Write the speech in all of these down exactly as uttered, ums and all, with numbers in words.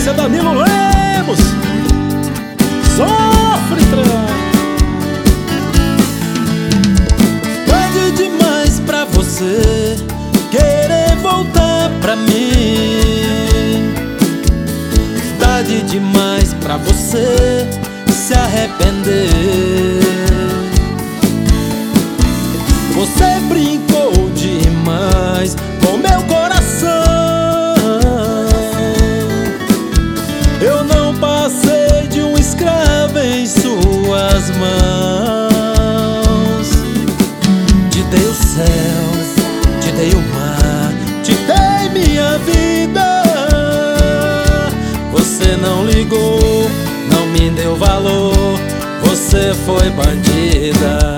Esse é Danilo Lemos. Sofre, trem. Tarde demais pra você querer voltar pra mim. Tarde demais pra você se arrepender. Você brincou demais com meu coração. Eu não passei de um escravo em suas mãos. Te dei o céu, te dei o mar, te dei minha vida. Você não ligou, não me deu valor. Você foi bandida.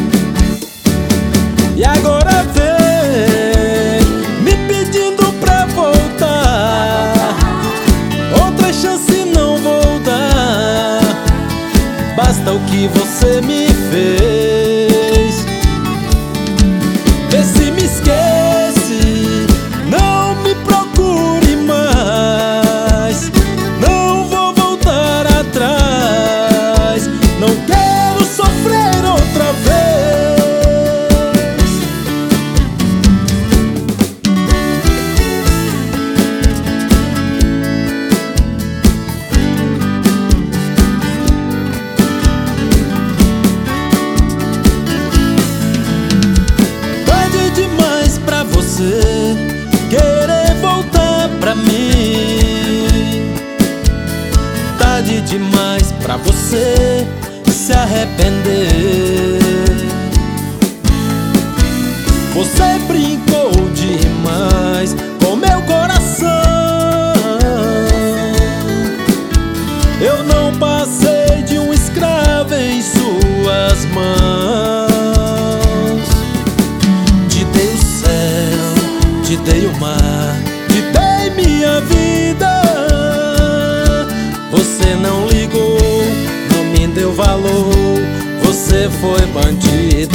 E agora vem me pedindo pra voltar. Outra chance não vou dar. Basta o que você me fez. Vê se me esquece, não me procure mais. Não vou voltar atrás. Não quero sofrer outra vez. Você querer voltar pra mim. Tarde demais pra você se arrepender. Você brincou demais com meu coração. Eu não passei de um escravo em suas mãos. Te dei o mar, te dei minha vida. Você não ligou, não me deu valor. Você foi bandida.